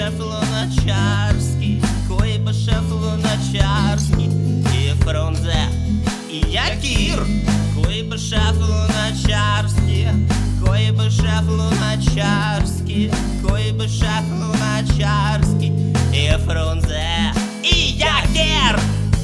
Куйбышев Луначарский, Куйбышев Луначарский, и Фрунзе, и Якир. Куйбышев Луначарский, Куйбышев Луначарский, Куйбышев Луначарский, и Фрунзе, и Якир.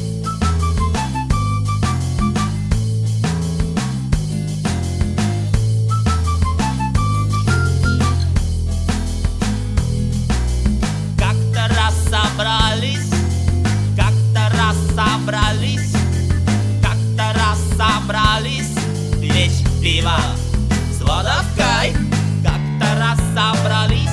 Как-то раз собрались пить пиво с водовкой. Как-то раз собрались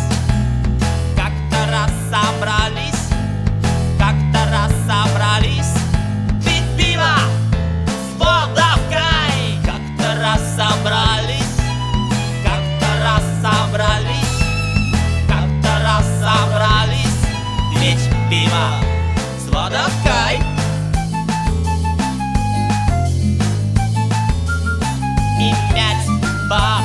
пить пиво с водовкой. Как-то раз собрались пить пиво с водовкой. И мять баб.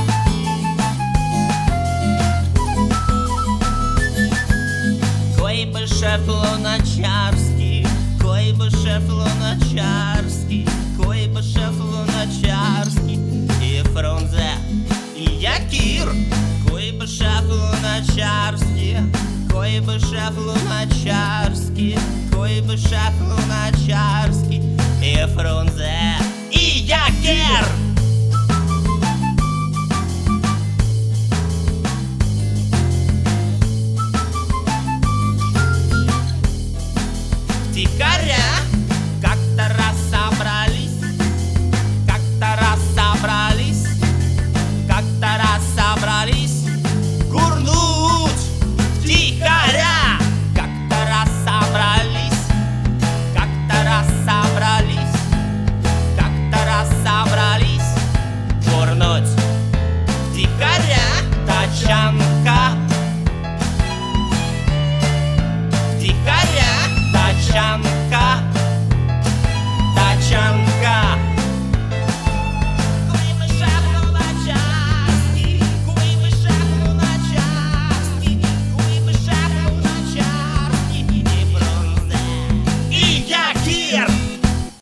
Куйбышев Луначарский, Куйбышев Луначарский, Куйбышев Луначарский, и Фрунзе, и Якир. Куйбышев Луначарский, Куйбышев Луначарский, Куйбышев Луначарский, и Фрунзе, и Якир.